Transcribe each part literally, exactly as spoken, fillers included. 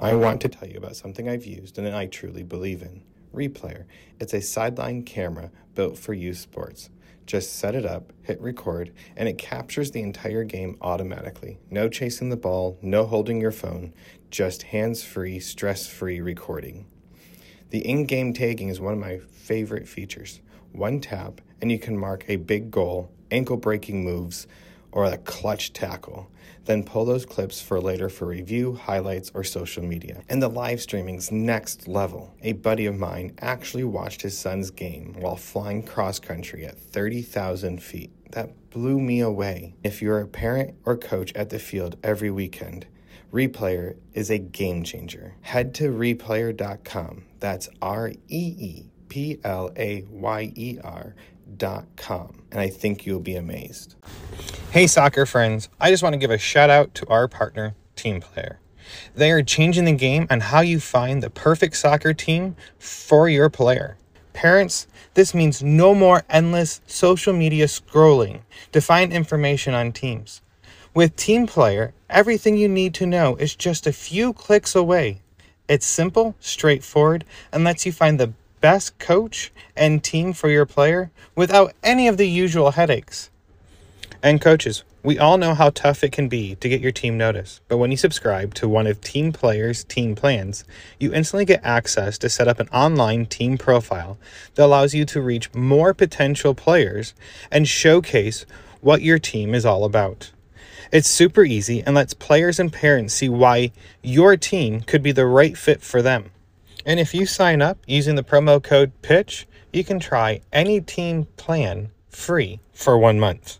I want to tell you about something I've used and that I truly believe in. Replayer. It's a sideline camera built for youth sports. Just set it up, hit record, and it captures the entire game automatically. No chasing the ball, no holding your phone, just hands-free, stress-free recording. The in-game tagging is one of my favorite features. One tap, and you can mark a big goal, ankle-breaking moves, or a clutch tackle. Then pull those clips for later for review, highlights, or social media. And the live streaming's next level. A buddy of mine actually watched his son's game while flying cross-country at thirty thousand feet. That blew me away. If you're a parent or coach at the field every weekend, Replayer is a game changer. Head to replayer dot com. That's R E E P L A Y E R dot com. And I think you'll be amazed. Hey soccer friends, I just want to give a shout out to our partner, TeamPlayer. They are changing the game on how you find the perfect soccer team for your player. Parents, this means no more endless social media scrolling to find information on teams. With TeamPlayer, everything you need to know is just a few clicks away. It's simple, straightforward, and lets you find the best coach and team for your player without any of the usual headaches. And coaches, we all know how tough it can be to get your team noticed, but when you subscribe to one of TeamPlayer's team plans, you instantly get access to set up an online team profile that allows you to reach more potential players and showcase what your team is all about. It's super easy and lets players and parents see why your team could be the right fit for them. And if you sign up using the promo code PITCH, you can try any team plan free for one month.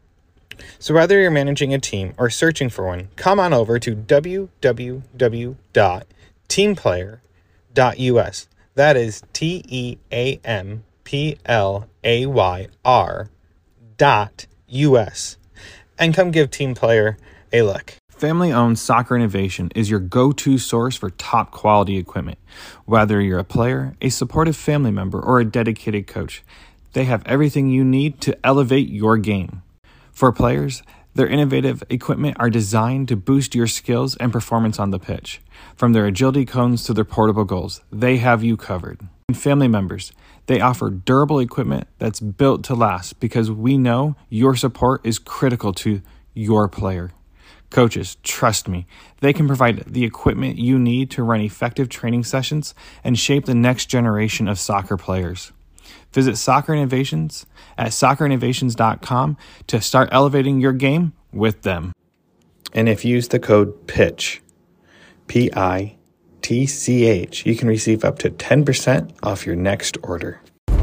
So whether you're managing a team or searching for one, come on over to w w w dot teamplayer dot u s. That is T E A M P L A Y R dot U S. And come give TeamPlayer a look. Family-owned Soccer Innovation is your go-to source for top quality equipment. Whether you're a player, a supportive family member, or a dedicated coach, they have everything you need to elevate your game. For players, their innovative equipment are designed to boost your skills and performance on the pitch. From their agility cones to their portable goals, they have you covered. And family members, they offer durable equipment that's built to last because we know your support is critical to your player. Coaches, trust me, they can provide the equipment you need to run effective training sessions and shape the next generation of soccer players. Visit Soccer Innovations at soccer innovations dot com to start elevating your game with them. And if you use the code PITCH, P I T C H, you can receive up to ten percent off your next order.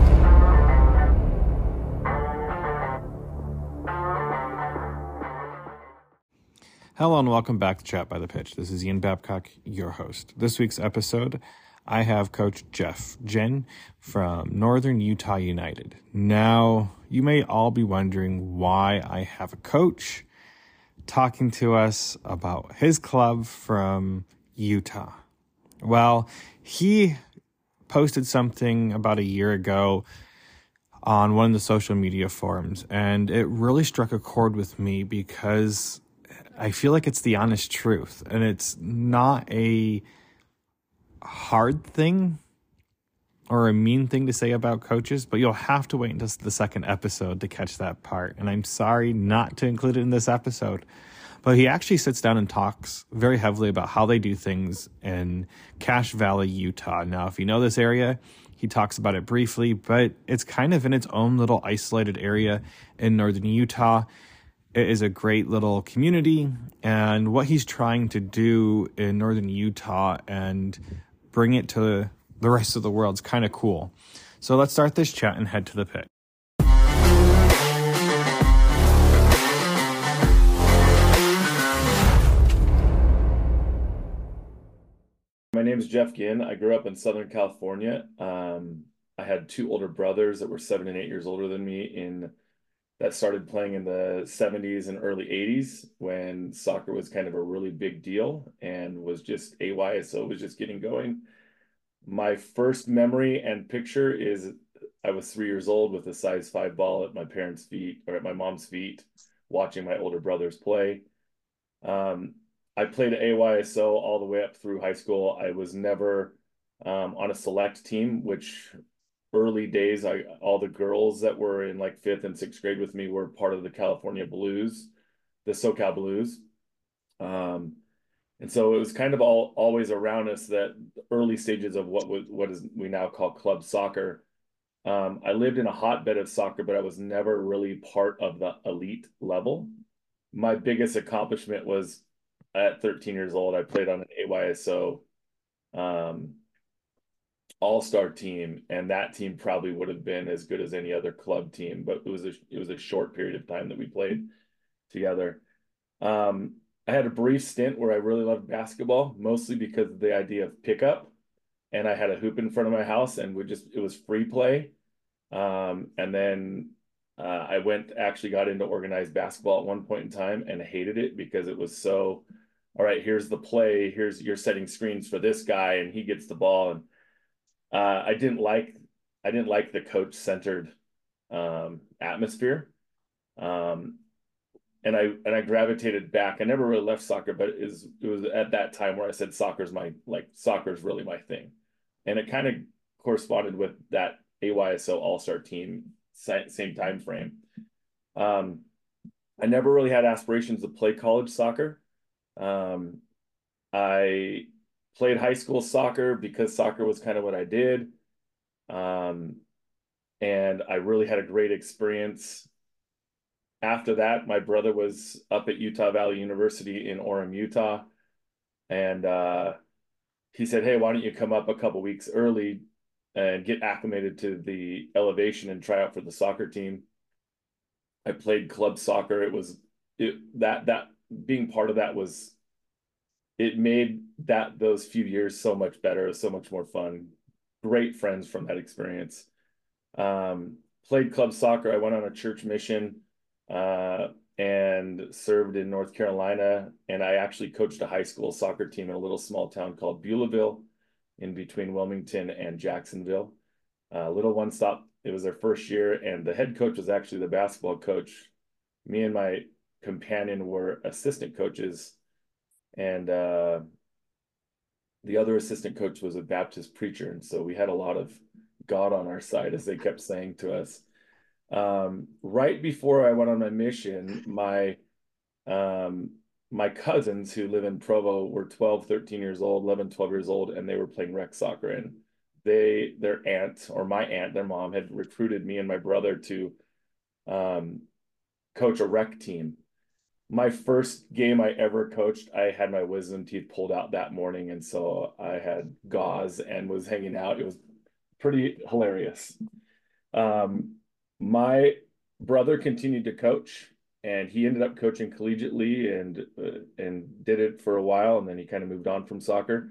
Hello and welcome back to Chat by the Pitch. This is Ian Babcock, your host. This week's episode, I have Coach Jeff Ginn from Northern Utah United. Now, you may all be wondering why I have a coach talking to us about his club from Utah. Well, he posted something about a year ago on one of the social media forums, and it really struck a chord with me because I feel like it's the honest truth, and it's not a hard thing or a mean thing to say about coaches, but you'll have to wait until the second episode to catch that part. And I'm sorry not to include it in this episode, but he actually sits down and talks very heavily about how they do things in Cache Valley, Utah. Now, if you know this area, he talks about it briefly, but it's kind of in its own little isolated area in northern Utah. It is a great little community, and what he's trying to do in northern Utah and bring it to the rest of the world is kind of cool. So let's start this chat and head to the pit. My name is Jeff Ginn. I grew up in Southern California. Um, I had two older brothers that were seven and eight years older than me in that started playing in the seventies and early eighties when soccer was kind of a really big deal and was just A Y S O was just getting going. My first memory and picture is I was three years old with a size five ball at my parents' feet or at my mom's feet, watching my older brothers play. Um, I played A Y S O all the way up through high school. I was never um, on a select team, which early days, I all the girls that were in like fifth and sixth grade with me were part of the California Blues, the SoCal Blues. Um, and so it was kind of all always around us that early stages of what was what is we now call club soccer. Um, I lived in a hotbed of soccer, but I was never really part of the elite level. My biggest accomplishment was at thirteen years old, I played on an A Y S O um, all-star team, and that team probably would have been as good as any other club team, but it was a it was a short period of time that we played together. Um, I had a brief stint where I really loved basketball, mostly because of the idea of pickup, and I had a hoop in front of my house, and we just it was free play. Um, and then uh, I went actually got into organized basketball at one point in time and hated it because it was so, all right, here's the play, here's you're setting screens for this guy, and he gets the ball, and uh, I didn't like I didn't like the coach centered um, atmosphere. Um, and I and I gravitated back. I never really left soccer, but it, is, it was at that time where I said soccer's my like soccer's really my thing, and it kind of corresponded with that A Y S O All Star team same time frame. Um, I never really had aspirations to play college soccer. Um, I played high school soccer because soccer was kind of what I did. Um, and I really had a great experience. After that, my brother was up at Utah Valley University in Orem, Utah. And uh, he said, hey, why don't you come up a couple weeks early and get acclimated to the elevation and try out for the soccer team. I played club soccer. It was it, that that being part of that was it made that those few years so much better. It was so much more fun. Great friends from that experience. Um, played club soccer. I went on a church mission uh, and served in North Carolina. And I actually coached a high school soccer team in a little small town called Beulahville in between Wilmington and Jacksonville. Uh, little one stop. It was their first year, and the head coach was actually the basketball coach. Me and my companion were assistant coaches, and uh, the other assistant coach was a Baptist preacher. And so we had a lot of God on our side, as they kept saying to us. Um, right before I went on my mission, my um, my cousins who live in Provo were twelve, thirteen years old, eleven, twelve years old, and they were playing rec soccer. And they, their aunt or my aunt, their mom had recruited me and my brother to um, coach a rec team. My first game I ever coached, I had my wisdom teeth pulled out that morning. And so I had gauze and was hanging out. It was pretty hilarious. Um, my brother continued to coach, and he ended up coaching collegiately and uh, and did it for a while, and then he kind of moved on from soccer.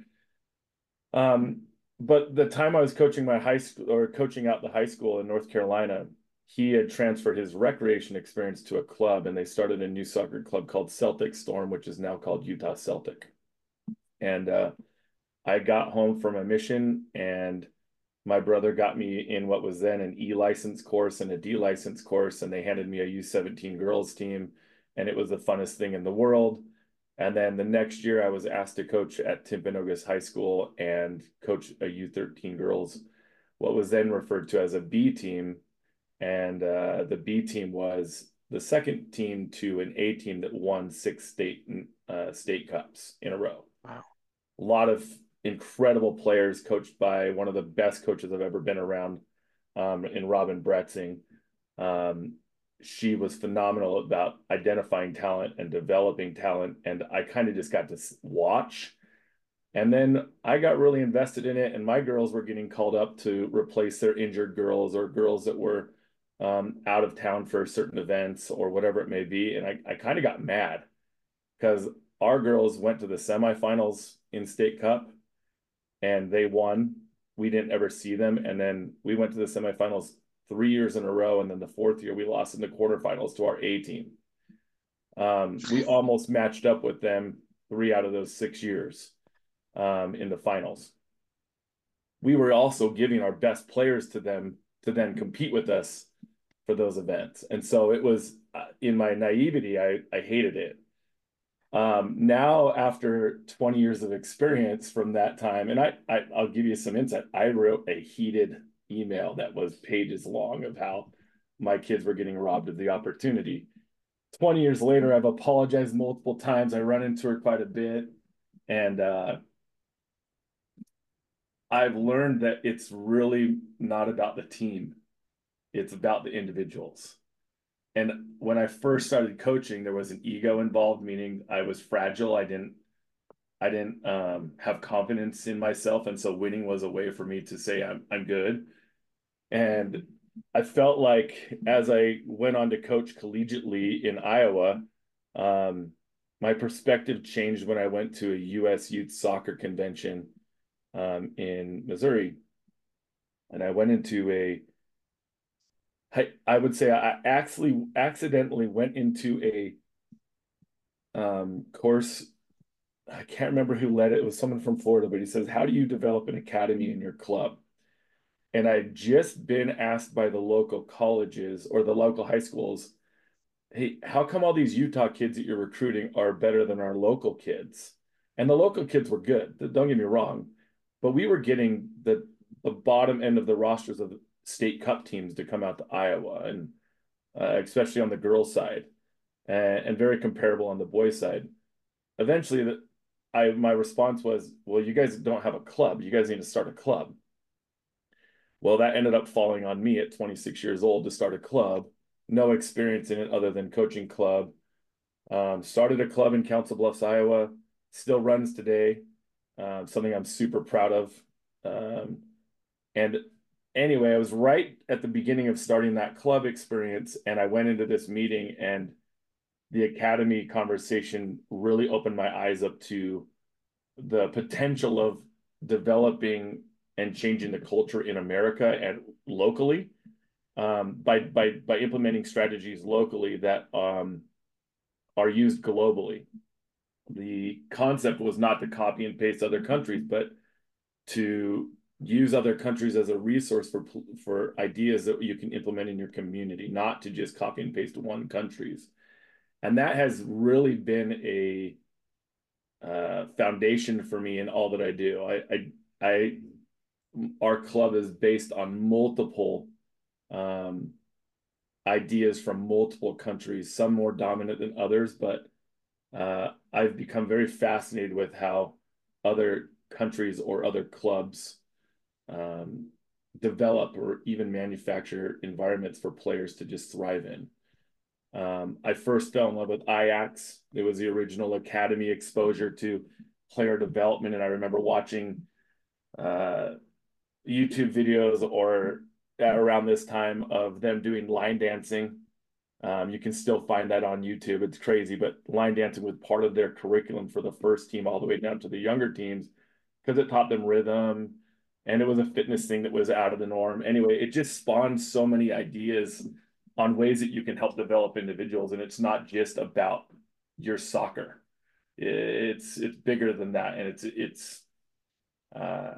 Um, but the time I was coaching my high school or coaching out the high school in North Carolina, he had transferred his recreation experience to a club, and they started a new soccer club called Celtic Storm, which is now called Utah Celtic. And uh, I got home from a mission, and my brother got me in what was then an E license course and a D license course, and they handed me a U seventeen girls team, and it was the funnest thing in the world. And then the next year, I was asked to coach at Timpanogos High School and coach a U thirteen girls, what was then referred to as a B team. And uh, the B team was the second team to an A team that won six state uh, state cups in a row. Wow. A lot of incredible players coached by one of the best coaches I've ever been around um, in Robin Bretzing. Um, she was phenomenal about identifying talent and developing talent. And I kind of just got to watch. And then I got really invested in it. And my girls were getting called up to replace their injured girls or girls that were um, out of town for certain events or whatever it may be. And I, I kind of got mad because our girls went to the semifinals in State Cup and they won. We didn't ever see them. And then we went to the semifinals three years in a row. And then the fourth year, we lost in the quarterfinals to our A team. Um, we almost matched up with them three out of those six years um, in the finals. We were also giving our best players to them to then compete with us for those events. And so it was uh, in my naivety, I, I hated it. Um, now, after twenty years of experience from that time, and I, I, I'll give you some insight. I wrote a heated email that was pages long of how my kids were getting robbed of the opportunity. twenty years later, I've apologized multiple times. I run into her quite a bit. And uh, I've learned that it's really not about the team, it's about the individuals. And when I first started coaching, there was an ego involved, meaning I was fragile. I didn't I didn't um, have confidence in myself, and so winning was a way for me to say I'm I'm good. And I felt like as I went on to coach collegiately in Iowa, um, my perspective changed when I went to a U S Youth Soccer Convention um, in Missouri, and I went into a I, I would say I actually accidentally went into a um, course. I can't remember who led it. It was someone from Florida, but he says, "How do you develop an academy in your club?" And I'd just been asked by the local colleges or the local high schools, "Hey, how come all these Utah kids that you're recruiting are better than our local kids?" And the local kids were good. Don't get me wrong, but we were getting the the bottom end of the rosters of state cup teams to come out to Iowa, and uh, especially on the girls' side, and, and very comparable on the boys' side. Eventually, the, I my response was, "Well, you guys don't have a club. You guys need to start a club." Well, that ended up falling on me at twenty-six years old to start a club. No experience in it other than coaching club. Um, started a club in Council Bluffs, Iowa. Still runs today. Um, something I'm super proud of. Um, and anyway, I was right at the beginning of starting that club experience, and I went into this meeting, and the academy conversation really opened my eyes up to the potential of developing and changing the culture in America and locally um, by by by implementing strategies locally that um, are used globally. The concept was not to copy and paste other countries, but to use other countries as a resource for for ideas that you can implement in your community, not to just copy and paste one country's. And that has really been a uh, foundation for me in all that I do. I, I, I, our club is based on multiple um, ideas from multiple countries, some more dominant than others, but uh, I've become very fascinated with how other countries or other clubs um, develop or even manufacture environments for players to just thrive in. Um, I first fell in love with Ajax. It was the original academy exposure to player development. And I remember watching uh, YouTube videos or around this time of them doing line dancing. Um, you can still find that on YouTube. It's crazy, but line dancing was part of their curriculum for the first team all the way down to the younger teams because it taught them rhythm and it was a fitness thing that was out of the norm. Anyway, it just spawned so many ideas on ways that you can help develop individuals. And it's not just about your soccer. It's it's bigger than that. And it's it's uh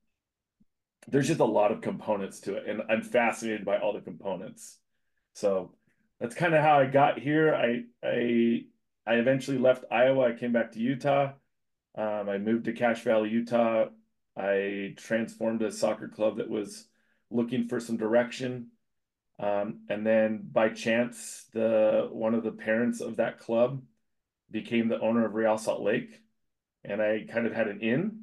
there's just a lot of components to it. And I'm fascinated by all the components. So that's kind of how I got here. I I I eventually left Iowa. I came back to Utah. Um, I moved to Cache Valley, Utah. I transformed a soccer club that was looking for some direction. Um, and then by chance, the one of the parents of that club became the owner of Real Salt Lake, and I kind of had an in.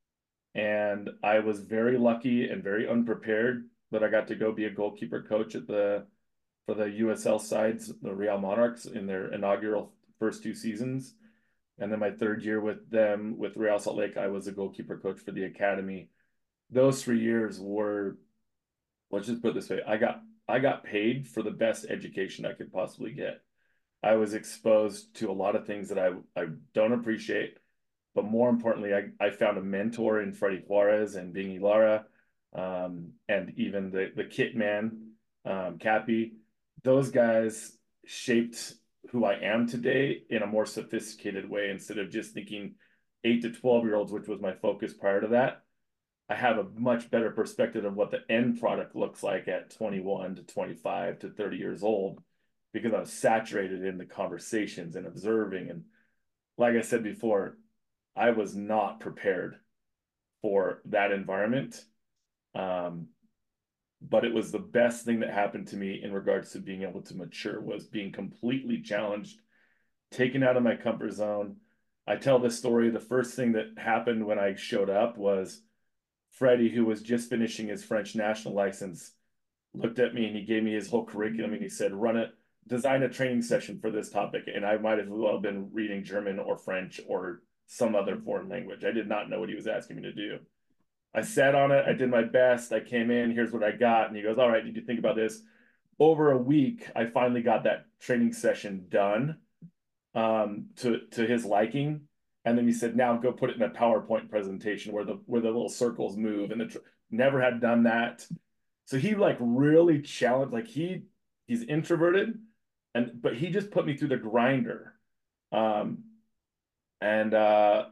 And I was very lucky and very unprepared that I got to go be a goalkeeper coach at the for the U S L sides, the Real Monarchs, in their inaugural first two seasons. And then my third year with them, with Real Salt Lake, I was a goalkeeper coach for the academy. Those three years were, let's just put it this way, I got I got paid for the best education I could possibly get. I was exposed to a lot of things that I I don't appreciate, but more importantly, I, I found a mentor in Freddie Flores and Bingy Lara, um, and even the the kit man, um, Cappy. Those guys shaped who I am today in a more sophisticated way instead of just thinking eight to twelve year olds, which was my focus prior to that. I have a much better perspective of what the end product looks like at twenty-one to twenty-five to thirty years old because I was saturated in the conversations and observing and like I said before, I was not prepared for that environment. Um, but it was the best thing that happened to me in regards to being able to mature was being completely challenged, taken out of my comfort zone. I tell this story. The first thing that happened when I showed up was Freddie, who was just finishing his French national license, looked at me and he gave me his whole curriculum and he said, run it, design a training session for this topic. And I might as well have been reading German or French or some other foreign language. I did not know what he was asking me to do. I sat on it. I did my best. I came in. Here's what I got. And he goes, all right, did you think about this? Over a week, I finally got that training session done um, to to his liking. And then he said, now go put it in a PowerPoint presentation where the where the little circles move. And the tr- never had done that. So he like really challenged, like he he's introverted, and but he just put me through the grinder. Um, and uh,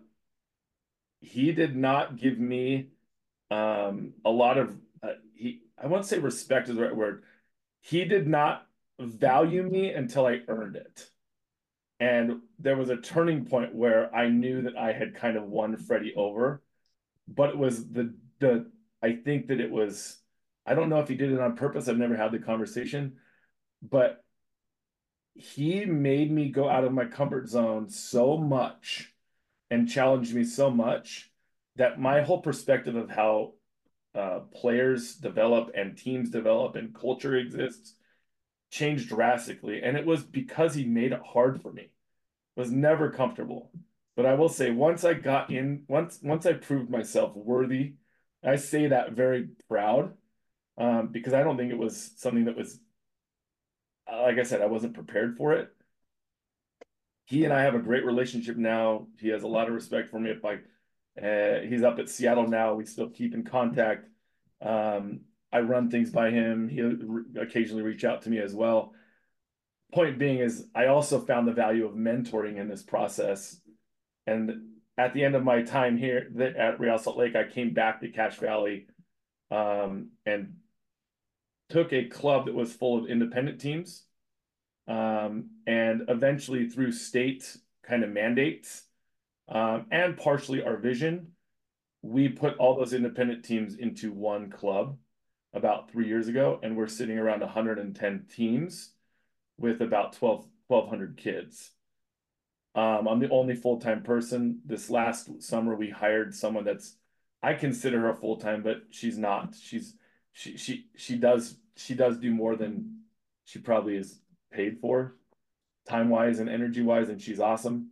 he did not give me um, a lot of uh, he I won't say respect is the right word. He did not value me until I earned it. And there was a turning point where I knew that I had kind of won Freddie over, but it was the the I think that it was I don't know if he did it on purpose. I've never had the conversation, but he made me go out of my comfort zone so much and challenged me so much that my whole perspective of how uh, players develop and teams develop and culture exists changed drastically. And it was because he made it hard for me. It was never comfortable. But I will say, once I got in, once once I proved myself worthy, I say that very proud um, because I don't think it was something that was, like I said, I wasn't prepared for it. He and I have a great relationship now. He has a lot of respect for me. If I, uh, he's up at Seattle now, we still keep in contact. Um, I run things by him. He'll re- occasionally reach out to me as well. Point being is, I also found the value of mentoring in this process. And at the end of my time here at Real Salt Lake, I came back to Cache Valley um, and took a club that was full of independent teams um, and eventually through state kind of mandates um, and partially our vision, we put all those independent teams into one club about three years ago, and we're sitting around one hundred ten teams with about twelve, twelve hundred kids. Um, I'm the only full-time person. This last summer, we hired someone that's, I consider her full-time, but she's not. She's she she she does she does do more than she probably is paid for time-wise and energy-wise, and she's awesome.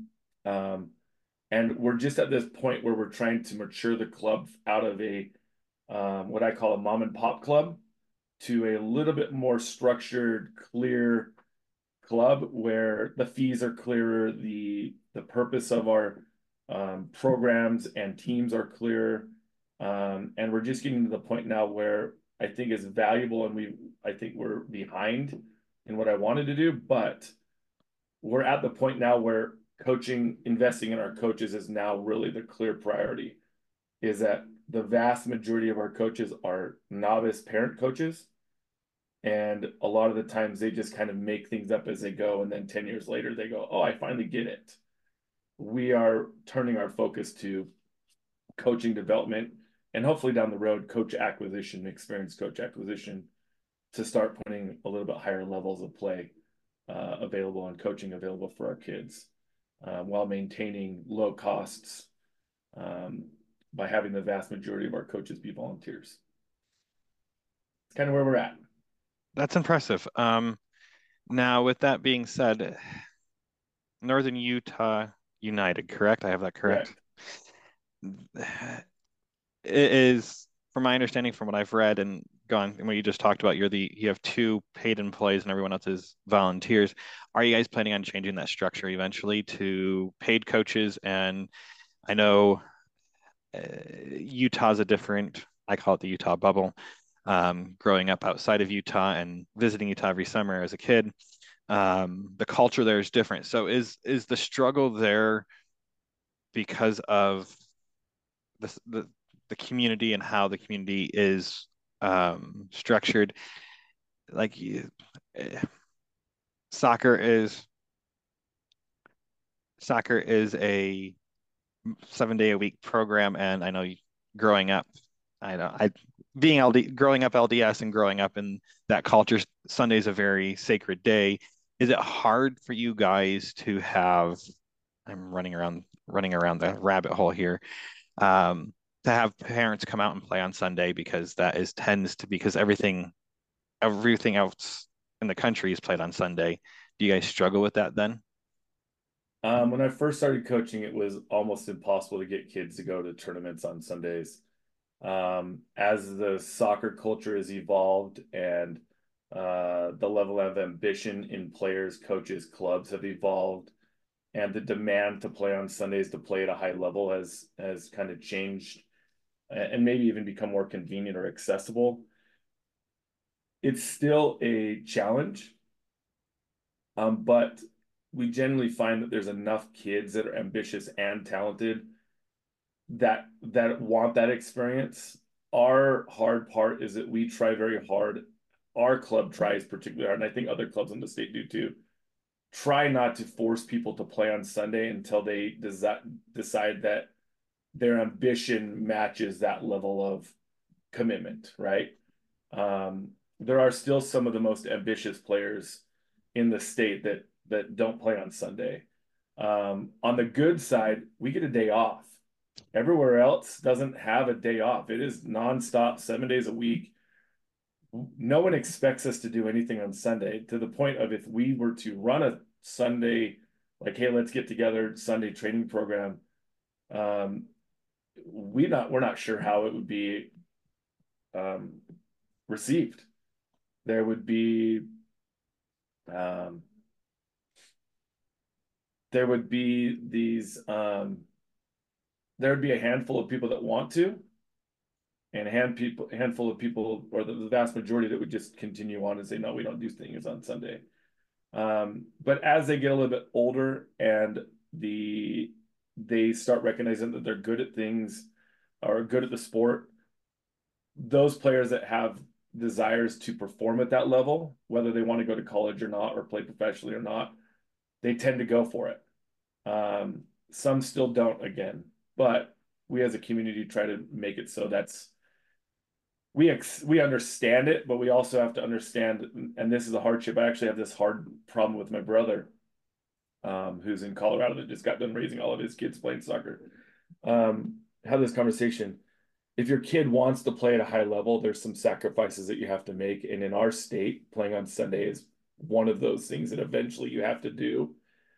Um, and we're just at this point where we're trying to mature the club out of a um, what I call a mom and pop club to a little bit more structured, clear club where the fees are clearer, the the purpose of our um, programs and teams are clear, um, and we're just getting to the point now where I think is valuable, and we I think we're behind in what I wanted to do, but we're at the point now where coaching, investing in our coaches is now really the clear priority. Is that the vast majority of our coaches are novice parent coaches. And a lot of the times they just kind of make things up as they go. And then ten years later, they go, oh, I finally get it. We are turning our focus to coaching development and hopefully down the road, coach acquisition, experienced coach acquisition to start putting a little bit higher levels of play uh, available and coaching available for our kids uh, while maintaining low costs um, by having the vast majority of our coaches be volunteers. It's kind of where we're at. That's impressive. Um, now, with that being said, Northern Utah United, correct? I have that correct. Correct. It is, from my understanding, from what I've read and gone, and what you just talked about, you're the you have two paid employees and everyone else is volunteers. Are you guys planning on changing that structure eventually to paid coaches? And I know uh, Utah's a different, I call it the Utah bubble. Um, growing up outside of Utah and visiting Utah every summer as a kid, um, the culture there is different. So is is the struggle there because of the the, the community and how the community is um, structured? Like uh, soccer is soccer is a seven day a week program, and I know you, growing up, I know I being L D, growing up L D S and growing up in that culture, Sunday is a very sacred day. Is it hard for you guys to have? I'm running around running around the rabbit hole here. Um, to have parents come out and play on Sunday because that is tends to because everything everything else in the country is played on Sunday. Do you guys struggle with that then? Um, when I first started coaching, it was almost impossible to get kids to go to tournaments on Sundays. Um, as the soccer culture has evolved and uh, the level of ambition in players, coaches, clubs have evolved, and the demand to play on Sundays to play at a high level has has kind of changed and maybe even become more convenient or accessible. It's still a challenge, um, but we generally find that there's enough kids that are ambitious and talented that that want that experience. Our hard part is that we try very hard. Our club tries particularly hard, and I think other clubs in the state do too. Try not to force people to play on Sunday until they desi decide that their ambition matches that level of commitment, right? Um, there are still some of the most ambitious players in the state that that don't play on Sunday. Um, on the good side, we get a day off. Everywhere else doesn't have a day off. It is nonstop, seven days a week. No one expects us to do anything on Sunday to the point of if we were to run a Sunday, like, hey, let's get together, Sunday training program. Um, we not we're not sure how it would be um, received. There would be um, there would be these um, there would be a handful of people that want to, and a hand people, handful of people, or the, the vast majority that would just continue on and say, no, we don't do things on Sunday. Um, but as they get a little bit older and the they start recognizing that they're good at things or good at the sport, those players that have desires to perform at that level, whether they want to go to college or not, or play professionally or not, they tend to go for it. Um, some still don't again, but we as a community try to make it so that's we ex we understand it, but we also have to understand, and this is a hardship. I actually have this hard problem with my brother, um, who's in Colorado that just got done raising all of his kids playing soccer. Um, have this conversation. If your kid wants to play at a high level, there's some sacrifices that you have to make. And in our state, playing on Sunday is one of those things that eventually you have to do.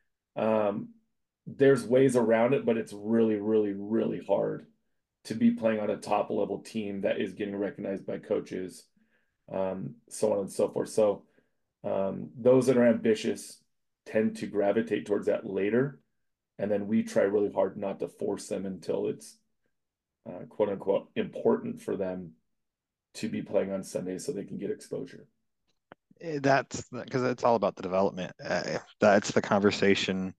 Um, there's ways around it, but it's really, really, really hard to be playing on a top level team that is getting recognized by coaches, um, so on and so forth. So um, those that are ambitious tend to gravitate towards that later. And then we try really hard not to force them until it's uh, quote unquote important for them to be playing on Sunday so they can get exposure. Eh, That's because it's all about the development. Uh, that's the conversation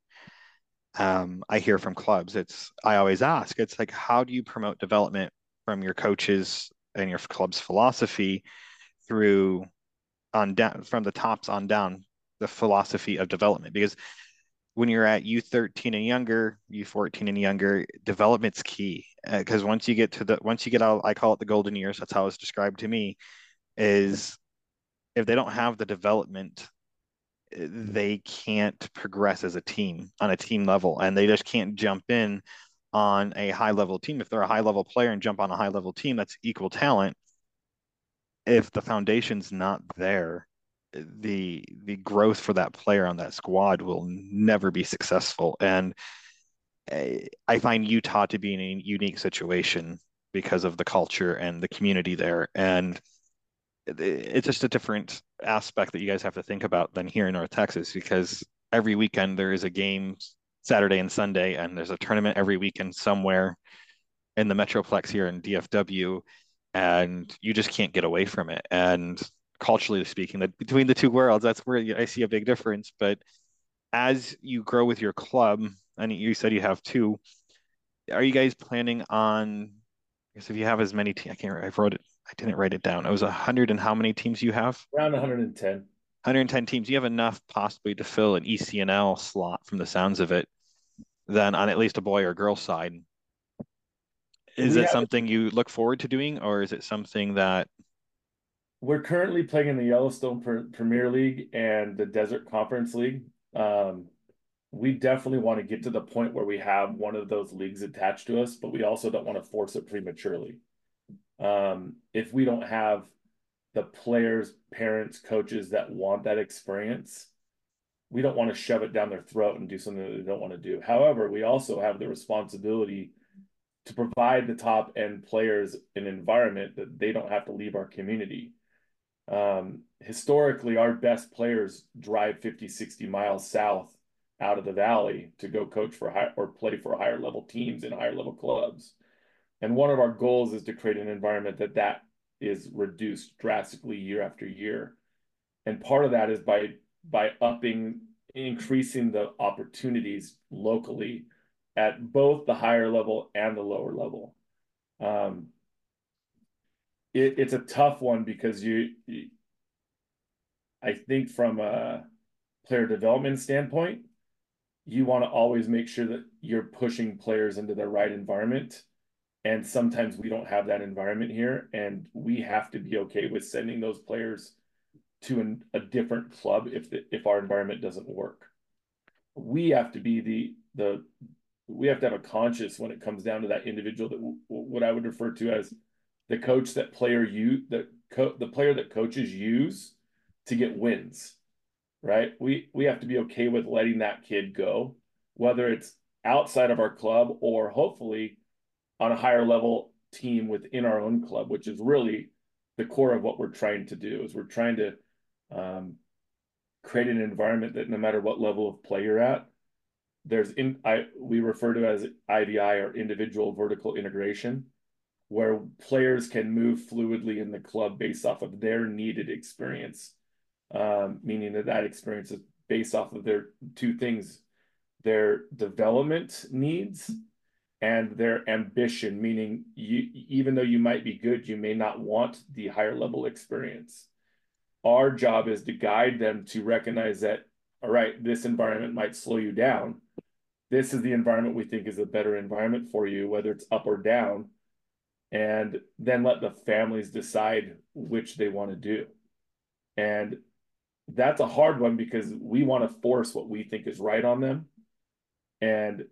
um, I hear from clubs. It's I always ask. It's like, how do you promote development from your coaches and your club's philosophy through on down from the tops on down the philosophy of development? Because when you're at U thirteen and younger, U fourteen and younger, development's key. Because uh, once you get to the once you get out, I call it the golden years. That's how it's described to me. Is if they don't have the development, they can't progress as a team on a team level, and they just can't jump in on a high level team. If they're a high level player and jump on a high level team that's equal talent, if the foundation's not there, the the growth for that player on that squad will never be successful. And I find Utah to be in a unique situation because of the culture and the community there. And it's just a different aspect that you guys have to think about than here in North Texas, because every weekend there is a game, Saturday and Sunday, and there's a tournament every weekend somewhere in the Metroplex here in D F W, and you just can't get away from it. And culturally speaking, that between the two worlds, that's where I see a big difference. But as you grow with your club, and you said you have two, are you guys planning on, I guess if you have as many teams, I can't, I wrote it, I didn't write it down. It was a hundred, and how many teams you have? Around one hundred ten. one hundred ten teams. You have enough possibly to fill an E C N L slot from the sounds of it. than on at least a boy or girl side. Is We it have something you look forward to doing, or is it something that we're currently playing in the Yellowstone Pre- Premier League and the Desert Conference League. Um, we definitely want to get to the point where we have one of those leagues attached to us, but we also don't want to force it prematurely. Um, if we don't have the players, parents, coaches that want that experience, we don't want to shove it down their throat and do something that they don't want to do. However, we also have the responsibility to provide the top end players an environment that they don't have to leave our community. Um, historically, our best players drive fifty, sixty miles south out of the valley to go coach for high or play for higher level teams in higher level clubs. And one of our goals is to create an environment that that is reduced drastically year after year. And part of that is by by upping, increasing the opportunities locally at both the higher level and the lower level. Um, it, it's a tough one because you, I think from a player development standpoint, you want to always make sure that you're pushing players into the right environment. And sometimes we don't have that environment here, and we have to be okay with sending those players to an, a different club if the, if our environment doesn't work. We have to be the the we have to have a conscience when it comes down to that individual that w- what I would refer to as the coach that player you that co- the player that coaches use to get wins, right? We we have to be okay with letting that kid go, whether it's outside of our club or hopefully on a higher level team within our own club, which is really the core of what we're trying to do. Is we're trying to um, create an environment that no matter what level of play you're at, there's in I we refer to as I V I or individual vertical integration, where players can move fluidly in the club based off of their needed experience, um, meaning that that experience is based off of their two things: their development needs and their ambition, meaning you, even though you might be good, you may not want the higher level experience. Our job is to guide them to recognize that, all right, this environment might slow you down. This is the environment we think is a better environment for you, whether it's up or down, and then let the families decide which they want to do. And that's a hard one because we want to force what we think is right on them. And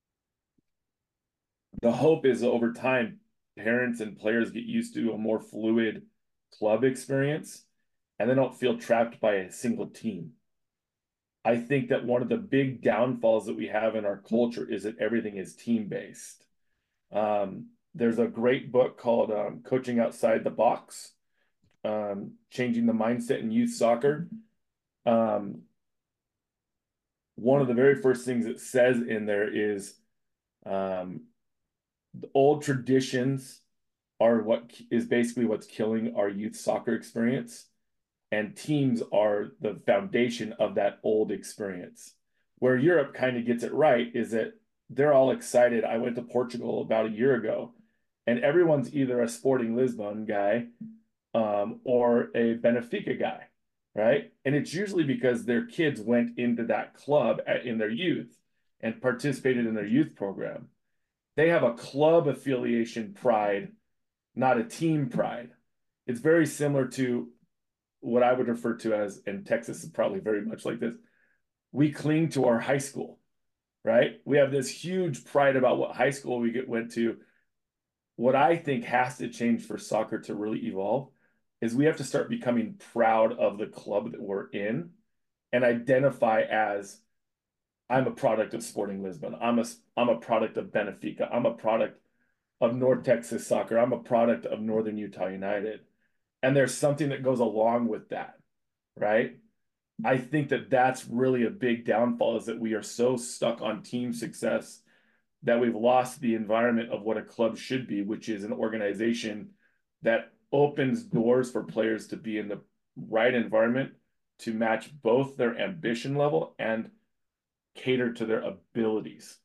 the hope is over time, parents and players get used to a more fluid club experience and they don't feel trapped by a single team. I think that one of the big downfalls that we have in our culture is that everything is team based. Um, there's a great book called um, Coaching Outside the Box, um, Changing the Mindset in Youth Soccer. Um, one of the very first things it says in there is um, the old traditions are what is basically what's killing our youth soccer experience. And teams are the foundation of that old experience. Where Europe kind of gets it right is that they're all excited. I went to Portugal about a year ago, and everyone's either a Sporting Lisbon guy um, or a Benfica guy, right? And it's usually because their kids went into that club at, in their youth and participated in their youth program. They have a club affiliation pride, not a team pride. It's very similar to what I would refer to as, and Texas is probably very much like this, we cling to our high school, right? We have this huge pride about what high school we get, went to. What I think has to change for soccer to really evolve is we have to start becoming proud of the club that we're in and identify as I'm a product of Sporting Lisbon. I'm a I'm a product of Benfica. I'm a product of North Texas Soccer. I'm a product of Northern Utah United. And there's something that goes along with that, right? I think that that's really a big downfall is that we are so stuck on team success that we've lost the environment of what a club should be, which is an organization that opens doors for players to be in the right environment to match both their ambition level and cater to their abilities.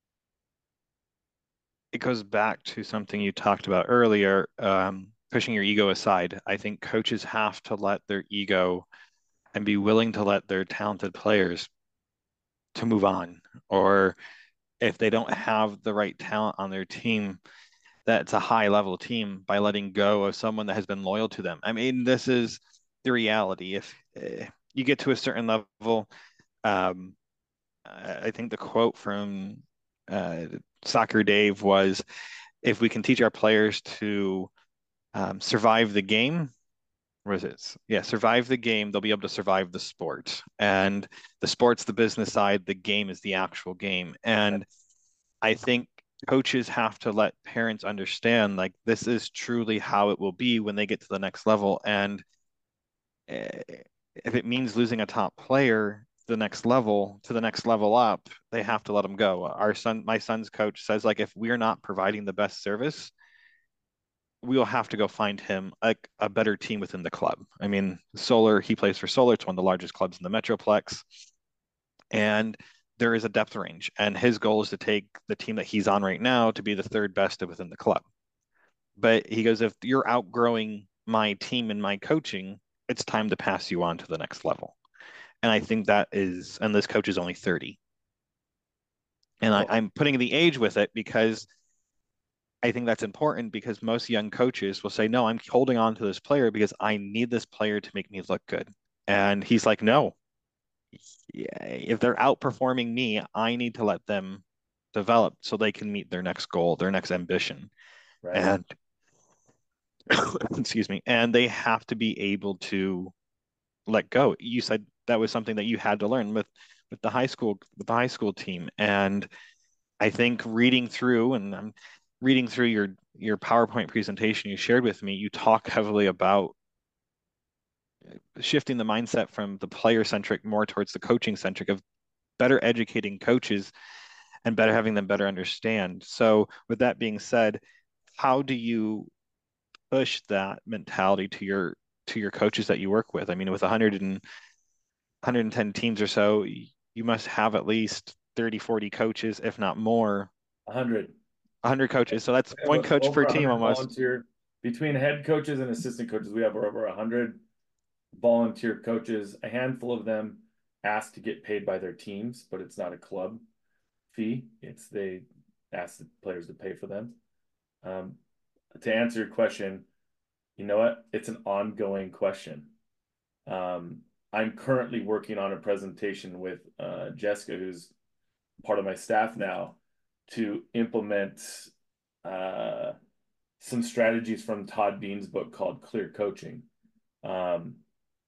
it goes back to something you talked about earlier, um, pushing your ego aside. I think coaches have to let their ego and be willing to let their talented players to move on or if they don't have the right talent on their team, that's a high level team by letting go of someone that has been loyal to them. I mean, this is the reality. If uh, you get to a certain level, um, I think the quote from uh, Soccer Dave was, if we can teach our players to um, survive the game, what is it? Yeah, survive the game, they'll be able to survive the sport. And the sport's the business side, the game is the actual game. And I think coaches have to let parents understand like this is truly how it will be when they get to the next level. And uh, if it means losing a top player the next level to the next level up, they have to let them go. Our son, my son's coach says like if we're not providing the best service, we'll have to go find him a, a better team within the club. I mean, Solar, he plays for Solar. It's one of the largest clubs in the Metroplex. And there is a depth range. And his goal is to take the team that he's on right now to be the third best within the club. But he goes, if you're outgrowing my team and my coaching, it's time to pass you on to the next level. And I think that is, and this coach is only thirty. And I, I'm putting the age with it because I think that's important because most young coaches will say, no, I'm holding on to this player because I need this player to make me look good. And he's like, no, if they're outperforming me, I need to let them develop so they can meet their next goal, their next ambition. Right. And excuse me, and they have to be able to let go. You said that was something that you had to learn with with the high school with the high school team. And I think reading through, and I'm reading through your your PowerPoint presentation you shared with me, you talk heavily about shifting the mindset from the player centric more towards the coaching centric of better educating coaches and better having them better understand. So with that being said, how do you push that mentality to your to your coaches that you work with? I mean, with one hundred and one hundred ten teams or so, you must have at least thirty, forty coaches, if not more. one hundred. one hundred coaches. So that's one coach per team almost. Volunteer. Between head coaches and assistant coaches, we have over one hundred volunteer coaches. A handful of them ask to get paid by their teams, but it's not a club fee. It's they ask the players to pay for them. Um, to answer your question, you know what? It's an ongoing question. Um, I'm currently working on a presentation with uh, Jessica, who's part of my staff now, to implement uh, some strategies from Todd Bean's book called Clear Coaching. Um,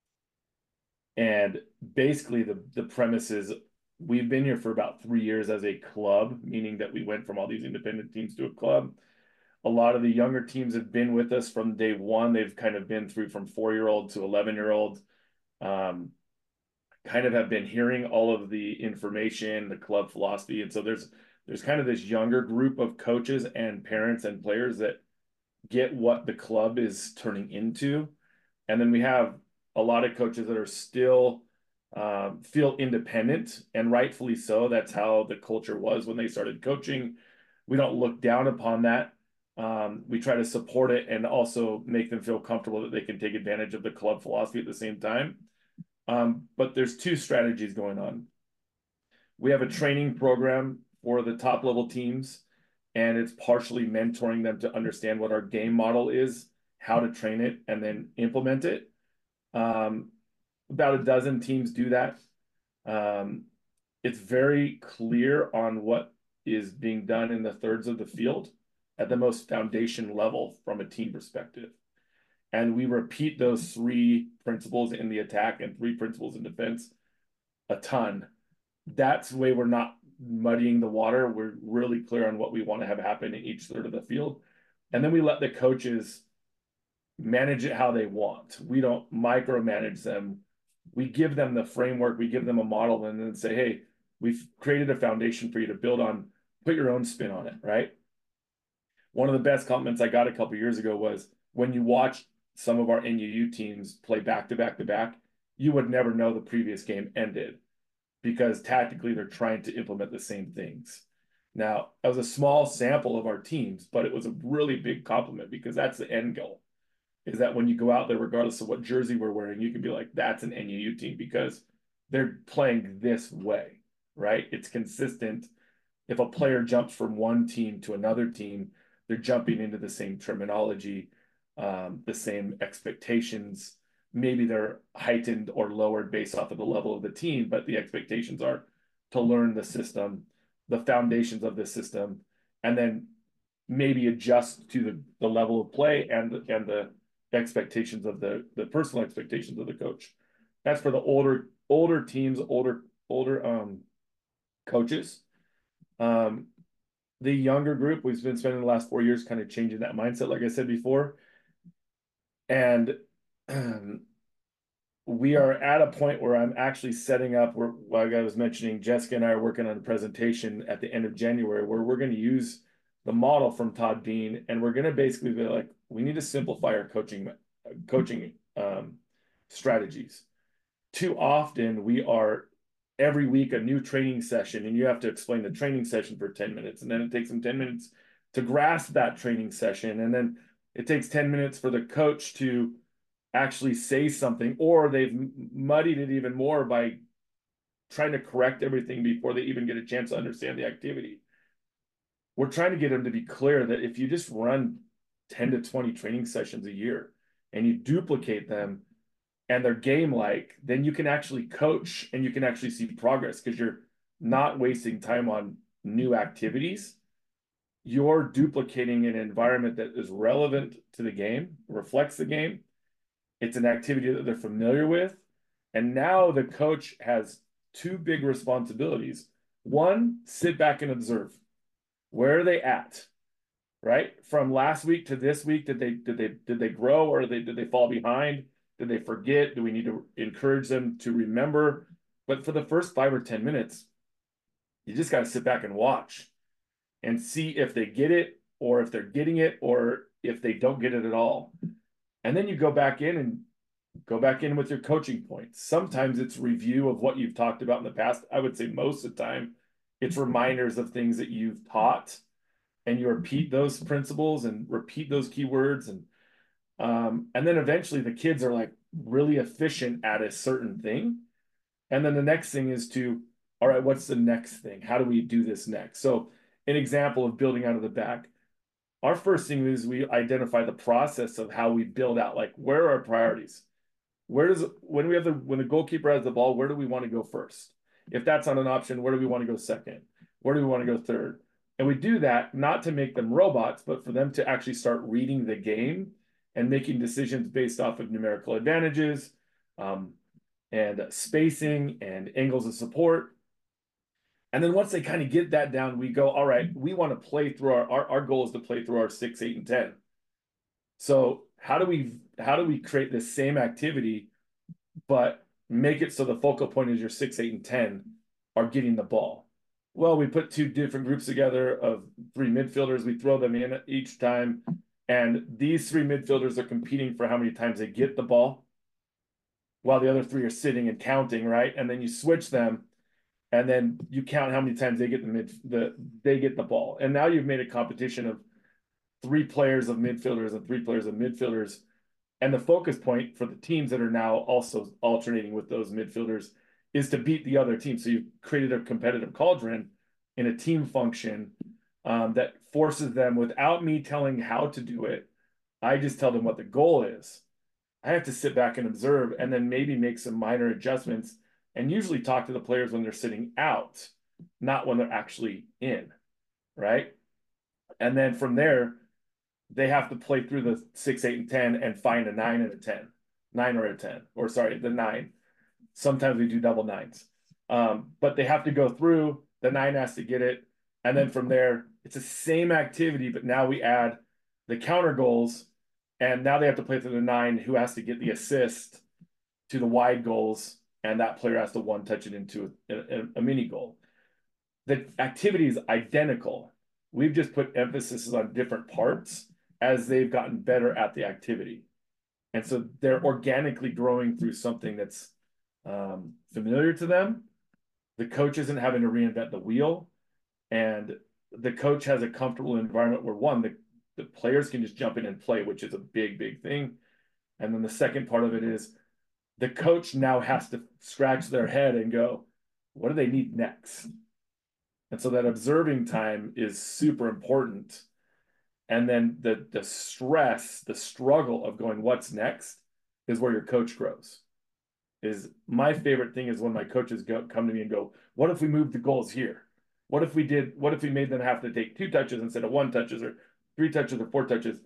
and basically the, the premise is we've been here for about three years as a club, meaning that we went from all these independent teams to a club. A lot of the younger teams have been with us from day one. They've kind of been through from four-year-old to eleven-year-old, um, kind of have been hearing all of the information, the club philosophy. And so there's there's kind of this younger group of coaches and parents and players that get what the club is turning into. And then we have a lot of coaches that are still um, feel independent, and rightfully so. That's how the culture was when they started coaching. We don't look down upon that. Um, we try to support it and also make them feel comfortable that they can take advantage of the club philosophy at the same time. Um, but there's two strategies going on. We have a training program for the top level teams, and it's partially mentoring them to understand what our game model is, how to train it, and then implement it. Um, about a dozen teams do that. Um, it's very clear on what is being done in the thirds of the field at the most foundation level from a team perspective. And we repeat those three principles in the attack and three principles in defense a ton. That's the way we're not muddying the water. We're really clear on what we want to have happen in each third of the field. And then we let the coaches manage it how they want. We don't micromanage them. We give them the framework, we give them a model, and then say, hey, we've created a foundation for you to build on, put your own spin on it, right? One of the best compliments I got a couple of years ago was when you watch some of our N U U teams play back to back to back, you would never know the previous game ended because tactically they're trying to implement the same things. Now, that was a small sample of our teams, but it was a really big compliment because that's the end goal, is that when you go out there, regardless of what jersey we're wearing, you can be like, that's an N U U team because they're playing this way, right? It's consistent. if a player jumps from one team to another team, they're jumping into the same terminology, um, the same expectations. Maybe they're heightened or lowered based off of the level of the team, but the expectations are to learn the system, the foundations of the system, and then maybe adjust to the, the level of play and and the expectations of the the personal expectations of the coach. That's for the older older teams, older older um coaches. Um, the younger group, we've been spending the last four years kind of changing that mindset, like I said before. And um, we are at a point where I'm actually setting up, where, like I was mentioning, Jessica and I are working on a presentation at the end of January where we're going to use the model from Todd Bean, and we're going to basically be like, we need to simplify our coaching coaching um, strategies. Too often we are every week a new training session, and you have to explain the training session for ten minutes, and then it takes them ten minutes to grasp that training session, and then it takes ten minutes for the coach to actually say something, or they've muddied it even more by trying to correct everything before they even get a chance to understand the activity. We're trying to get them to be clear that if you just run ten to twenty training sessions a year and you duplicate them and they're game-like, then you can actually coach and you can actually see progress because you're not wasting time on new activities. You're duplicating an environment that is relevant to the game, reflects the game. It's an activity that they're familiar with. And now the coach has two big responsibilities. One, sit back and observe. Where are they at? Right? From last week to this week, did they did they did they grow, or did they did they fall behind? Did they forget? Do we need to encourage them to remember? But for the first five or ten minutes, you just got to sit back and watch and see if they get it, or if they're getting it, or if they don't get it at all. And then you go back in and go back in with your coaching points. Sometimes it's review of what you've talked about in the past. I would say most of the time it's reminders of things that you've taught, and you repeat those principles and repeat those keywords. And um, and then eventually the kids are like really efficient at a certain thing. And then the next thing is to, all right, what's the next thing? How do we do this next? So an example of building out of the back. Our first thing is we identify the process of how we build out, like, where are our priorities? Where does, when we have the, when the goalkeeper has the ball, where do we want to go first? If that's not an option, where do we want to go second? Where do we want to go third? And we do that not to make them robots, but for them to actually start reading the game and making decisions based off of numerical advantages, um, and spacing and angles of support. And then once they kind of get that down, we go, all right, we want to play through our, our, our goal is to play through our six, eight, and ten. So how do we, how do we create the same activity, but make it so the focal point is your six, eight, and ten are getting the ball? Well, we put two different groups together of three midfielders. We throw them in each time. And these three midfielders are competing for how many times they get the ball, while the other three are sitting and counting, right? And then you switch them, and then you count how many times they get the mid the they get the ball. And now you've made a competition of three players of midfielders and three players of midfielders. And the focus point for the teams that are now also alternating with those midfielders is to beat the other team. So you've created a competitive cauldron in a team function um, that forces them, without me telling how to do it, I just tell them what the goal is. I have to sit back and observe, and then maybe make some minor adjustments, and usually talk to the players when they're sitting out, not when they're actually in, right? And then from there, they have to play through the six, eight, and ten and find a nine and a ten, nine or a ten, or sorry, the nine. Sometimes we do double nines. Um, but they have to go through, the nine has to get it. And then from there, it's the same activity, but now we add the counter goals. And now they have to play through the nine, who has to get the assist to the wide goals. And that player has to one touch it into a, a, a mini goal. The activity is identical. We've just put emphasis on different parts as they've gotten better at the activity. And so they're organically growing through something that's um, familiar to them. The coach isn't having to reinvent the wheel. And the coach has a comfortable environment where, one, the, the players can just jump in and play, which is a big, big thing. And then the second part of it is the coach now has to scratch their head and go, what do they need next? And so that observing time is super important. And then the the stress, the struggle of going, what's next, is where your coach grows. Is my favorite thing is when my coaches go come to me and go, what if we moved the goals here? What if we did, what if we made them have to take two touches instead of one touches or three touches or four touches?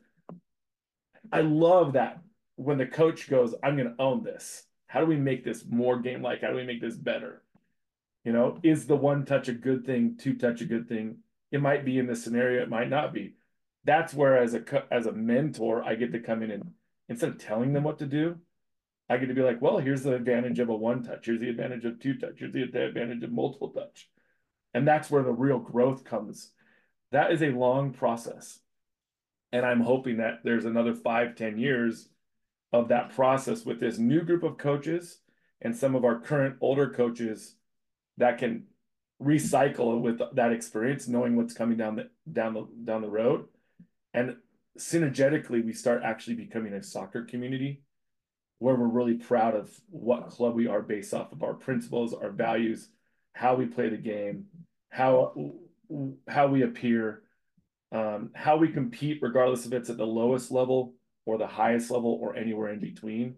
I love that when the coach goes, I'm going to own this. How do we make this more game like? How do we make this better? You know, is the one touch a good thing? Two touch a good thing? It might be in this scenario. It might not be. That's where, as a as a mentor, I get to come in and instead of telling them what to do, I get to be like, well, here's the advantage of a one touch. Here's the advantage of two touch. Here's the advantage of multiple touch. And that's where the real growth comes. That is a long process. And I'm hoping that there's another five, ten years of that process with this new group of coaches and some of our current older coaches that can recycle with that experience, knowing what's coming down the down the down the road. And synergetically, we start actually becoming a soccer community where we're really proud of what club we are based off of our principles, our values, how we play the game, how how we appear, um, how we compete, regardless if it's at the lowest level or the highest level or anywhere in between.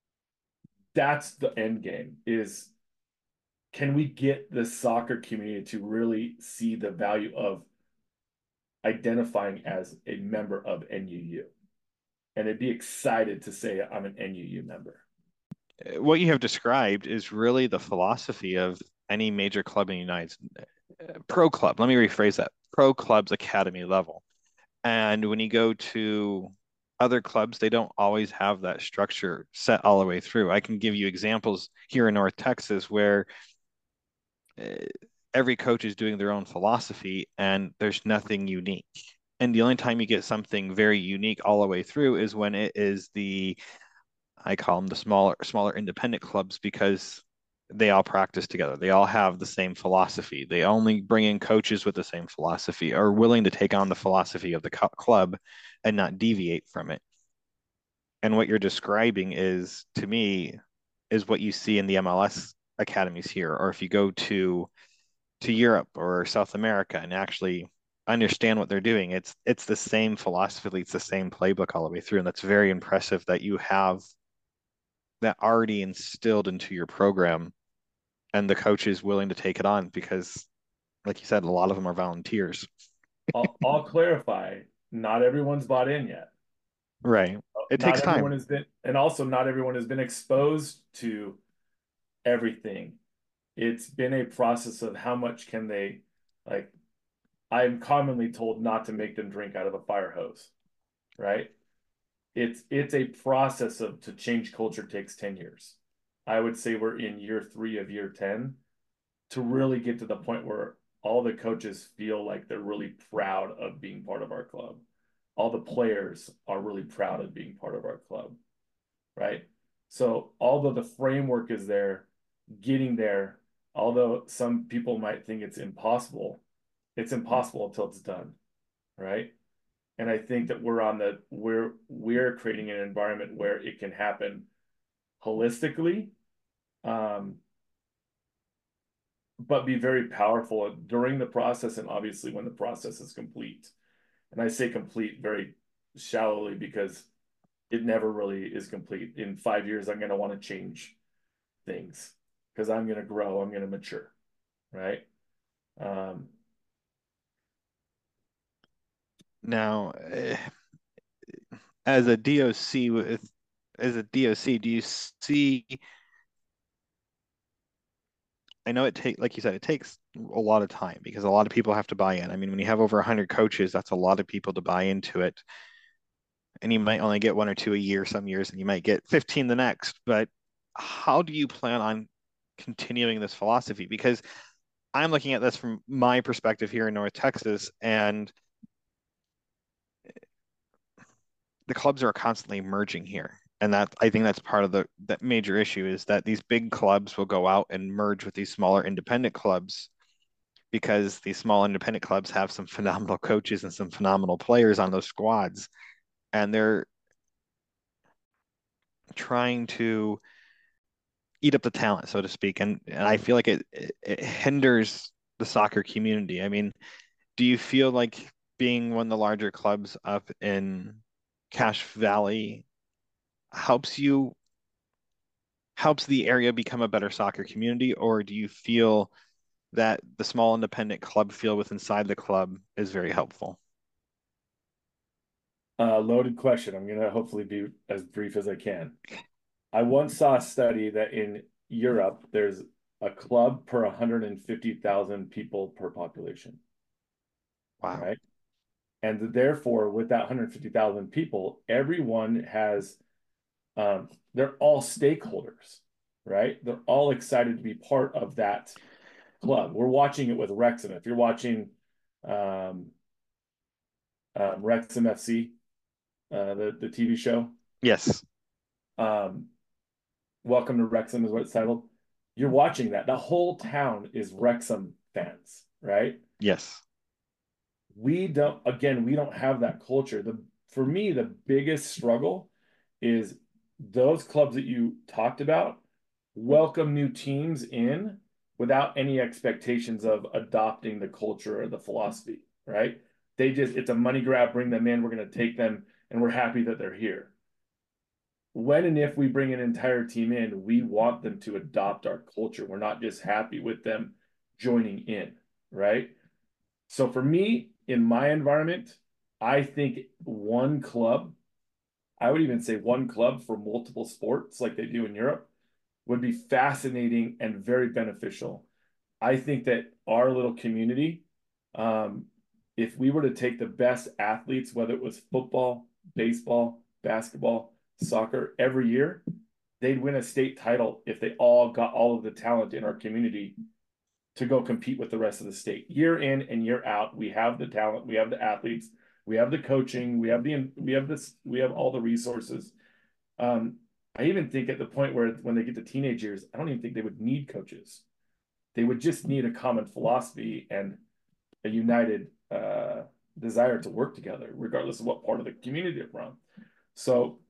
That's the end game is, can we get the soccer community to really see the value of identifying as a member of N U U and it'd be excited to say I'm an N U U member. What you have described is really the philosophy of any major club in the United States. Pro club, let me rephrase that. Pro club's academy level. And when you go to other clubs, they don't always have that structure set all the way through. I can give you examples here in North Texas where uh, every coach is doing their own philosophy and there's nothing unique. And the only time you get something very unique all the way through is when it is the, I call them the smaller, smaller independent clubs because they all practice together. They all have the same philosophy. They only bring in coaches with the same philosophy, are willing to take on the philosophy of the club and not deviate from it. And what you're describing is, to me, is what you see in the M L S academies here, or if you go to to Europe or South America and actually understand what they're doing, it's it's the same philosophy, it's the same playbook all the way through, and that's very impressive that you have that already instilled into your program and the coach is willing to take it on because, like you said, a lot of them are volunteers. I'll, I'll clarify, not everyone's bought in yet. Right. It Not takes everyone time. has been, and also not everyone has been exposed to everything. It's been a process of how much can they, like, I'm commonly told not to make them drink out of a fire hose, right? It's it's a process of to change culture takes ten years. I would say we're in year three of year ten to really get to the point where all the coaches feel like they're really proud of being part of our club. All the players are really proud of being part of our club, right? So although the framework is there, getting there, although some people might think it's impossible, it's impossible until it's done, right? And I think that we're on the we're we're creating an environment where it can happen holistically, um, but be very powerful during the process and obviously when the process is complete. And I say complete very shallowly because it never really is complete. In five years, I'm going to want to change things because I'm going to grow, I'm going to mature, right? Um, Now, eh, as a D O C with as a D O C, do you see? I know it take like you said, it takes a lot of time because a lot of people have to buy in. I mean, when you have over one hundred coaches, that's a lot of people to buy into it. And you might only get one or two a year some years, and you might get fifteen the next. But how do you plan on continuing this philosophy? Because I'm looking at this from my perspective here in North Texas, and the clubs are constantly merging here. And that I think that's part of the that major issue is that these big clubs will go out and merge with these smaller independent clubs because these small independent clubs have some phenomenal coaches and some phenomenal players on those squads. And they're trying to eat up the talent, so to speak. And, and I feel like it, it, it hinders the soccer community? I mean, do you feel like being one of the larger clubs up in Cache Valley helps you helps the area become a better soccer community, or do you feel that the small independent club feel with inside the club is very helpful? Uh, loaded question. I'm going to hopefully be as brief as I can. I once saw a study that in Europe, there's a club per one hundred fifty thousand people per population, Wow. right? And therefore, with that one hundred fifty thousand people, everyone has, um, they're all stakeholders, right? They're all excited to be part of that club. We're watching it with Wrexham. If you're watching um, um, Wrexham F C, uh, the, the T V show, Yes. um, Welcome to Wrexham is what it's titled. You're watching that. The whole town is Wrexham fans, right? Yes. We don't, again, we don't have that culture. The for me, the biggest struggle is those clubs that you talked about welcome new teams in without any expectations of adopting the culture or the philosophy, right? They just, it's a money grab, bring them in, we're going to take them, and we're happy that they're here. When and if we bring an entire team in, we want them to adopt our culture. We're not just happy with them joining in, right? So for me, in my environment, I think one club, I would even say one club for multiple sports like they do in Europe, would be fascinating and very beneficial. I think that our little community, um, if we were to take the best athletes, whether it was football, baseball, basketball, soccer, every year, they'd win a state title if they all got all of the talent in our community to go compete with the rest of the state. Year in and year out, we have the talent, we have the athletes, we have the coaching, we have the we have this, we have all the resources. Um, I even think at the point where when they get to teenage years, I don't even think they would need coaches. They would just need a common philosophy and a united uh, desire to work together, regardless of what part of the community they're from. So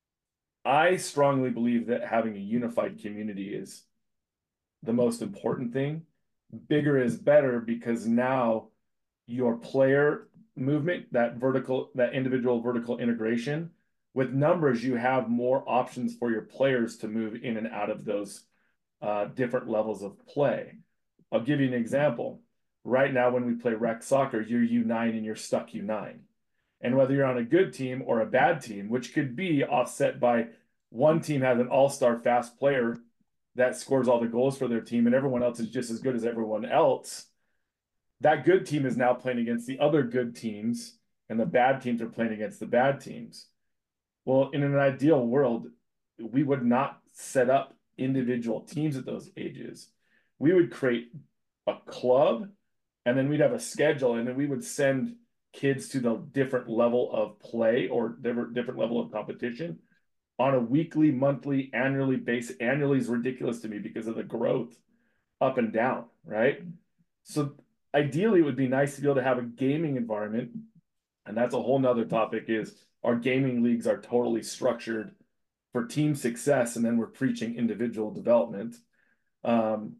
I strongly believe that having a unified community is the most important thing. Bigger is better because now your player movement, that vertical, that individual vertical integration, with numbers, you have more options for your players to move in and out of those uh, different levels of play. I'll give you an example. Right now, when we play rec soccer, you're U nine and you're stuck U nine. And whether you're on a good team or a bad team, which could be offset by one team has an all-star fast player that scores all the goals for their team and everyone else is just as good as everyone else, that good team is now playing against the other good teams and the bad teams are playing against the bad teams. Well, in an ideal world, we would not set up individual teams at those ages. We would create a club and then we'd have a schedule and then we would send kids to the different level of play or different different level of competition on a weekly, monthly, annually basis. Annually is ridiculous to me because of the growth up and down, right? So ideally, it would be nice to be able to have a gaming environment, and that's a whole nother topic. Is our gaming leagues are totally structured for team success, and then we're preaching individual development. Um,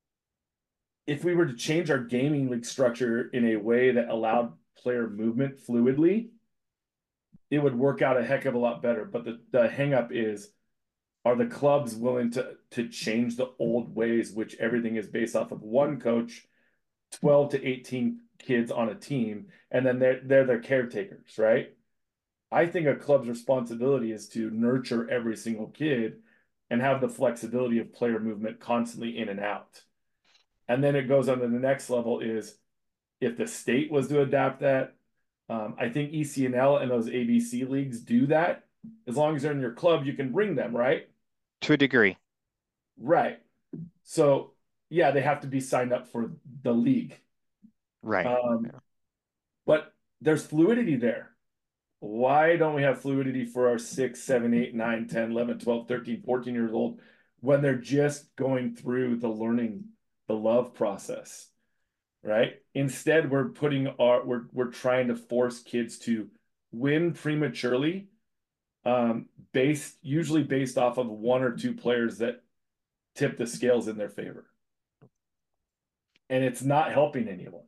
if we were to change our gaming league structure in a way that allowed player movement fluidly, it would work out a heck of a lot better. But the, the hang up is, are the clubs willing to, to change the old ways, which everything is based off of one coach, twelve to eighteen kids on a team, and then they're, they're their caretakers, right? I think a club's responsibility is to nurture every single kid and have the flexibility of player movement constantly in and out. And then it goes on to the next level is if the state was to adapt that, um, I think E C N L and those A B C leagues do that. As long as they're in your club, you can bring them, right? To a degree. Right. So, yeah, they have to be signed up for the league. Right. Um, Yeah. But there's fluidity there. Why don't we have fluidity for our six, seven, eight, nine, ten, eleven, twelve, thirteen, fourteen years old when they're just going through the learning, the love process, right? Instead, we're putting our, we're, we're trying to force kids to win prematurely, um, based, usually based off of one or two players that tip the scales in their favor. and it's not helping anyone.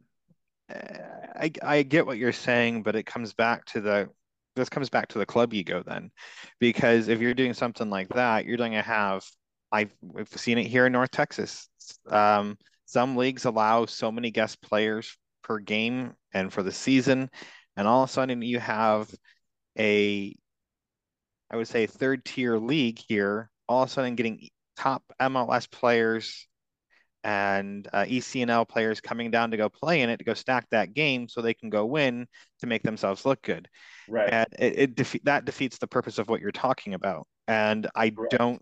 I I get what you're saying, but it comes back to the this comes back to the club ego then, because if you're doing something like that, you're going to have I've we've seen it here in North Texas. Um, some leagues allow so many guest players per game and for the season, and all of a sudden you have a I would say third tier league here, all of a sudden getting top M L S players and uh, E C N L players coming down to go play in it, to go stack that game so they can go win to make themselves look good. Right. And it, it defe- that defeats the purpose of what you're talking about. And I Correct. don't,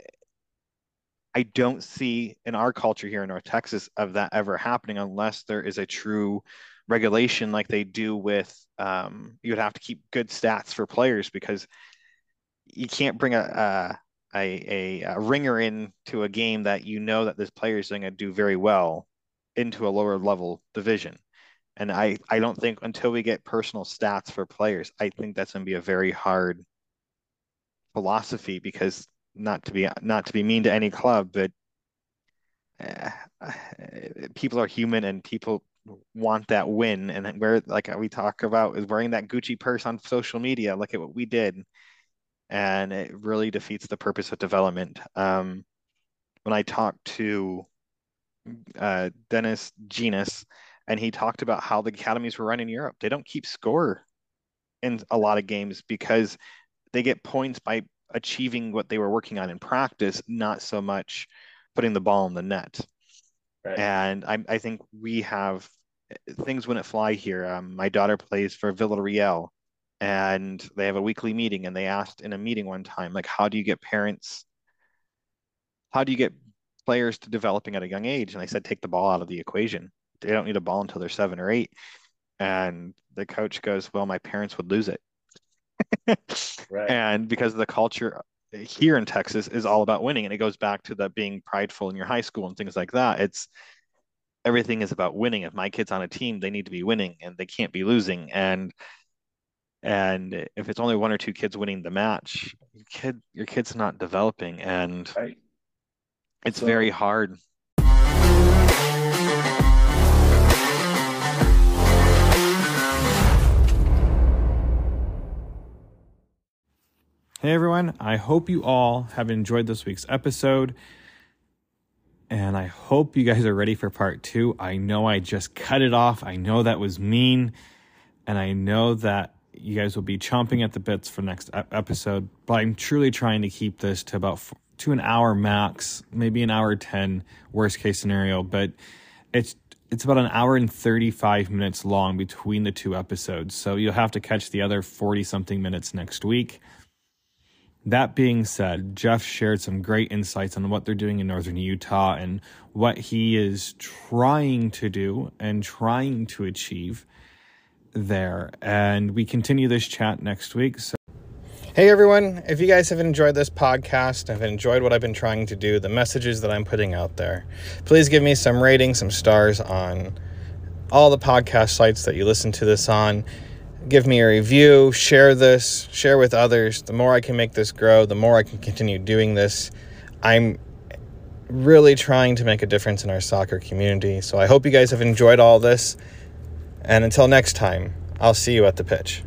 I don't see in our culture here in North Texas of that ever happening unless there is a true regulation like they do with, um, you would have to keep good stats for players, because you can't bring a, a A, a, a ringer into a game that you know that this player is going to do very well into a lower level division. And I, I don't think until we get personal stats for players, I think that's going to be a very hard philosophy, because not to be not to be mean to any club, but uh, people are human and people want that win. And where, like we talk about, is wearing that Gucci purse on social media. Look at what we did. And it really defeats the purpose of development. Um, when I talked to uh, Dennis Genus, and he talked about how the academies were run in Europe, they don't keep score in a lot of games because they get points by achieving what they were working on in practice, not so much putting the ball in the net. Right. And I, I think we have things wouldn't fly here. Um, my daughter plays for Villarreal, and they have a weekly meeting, and they asked in a meeting one time, like, how do you get parents, how do you get players to developing at a young age? And I said, take the ball out of the equation. They don't need a ball until they're seven or eight. And the coach goes, well, my parents would lose it. Right. And because the culture here in Texas is all about winning, and it goes back to the being prideful in your high school and things like that. It's everything is about winning. If my kid's on a team, they need to be winning, and they can't be losing. And And if it's only one or two kids winning the match, your kid, your kid's not developing, and right. It's so very hard. Hey everyone, I hope you all have enjoyed this week's episode, and I hope you guys are ready for part two. I know I just cut it off. I know that was mean, and I know that you guys will be chomping at the bits for next episode, but I'm truly trying to keep this to about f- to an hour max, maybe an hour ten, worst case scenario, but it's it's about an hour and thirty-five minutes long between the two episodes, so you'll have to catch the other forty-something minutes next week. That being said, Jeff shared some great insights on what they're doing in Northern Utah and what he is trying to do and trying to achieve there, and we continue this chat next week. So hey everyone, if you guys have enjoyed this podcast, have enjoyed what I've been trying to do, the messages that I'm putting out there, please give me some ratings, some stars on all the podcast sites that you listen to this on. Give me a review, share this, share with others. The more I can make this grow, the more I can continue doing this. I'm really trying to make a difference in our soccer community, so I hope you guys have enjoyed all this. And until next time, I'll see you at the pitch.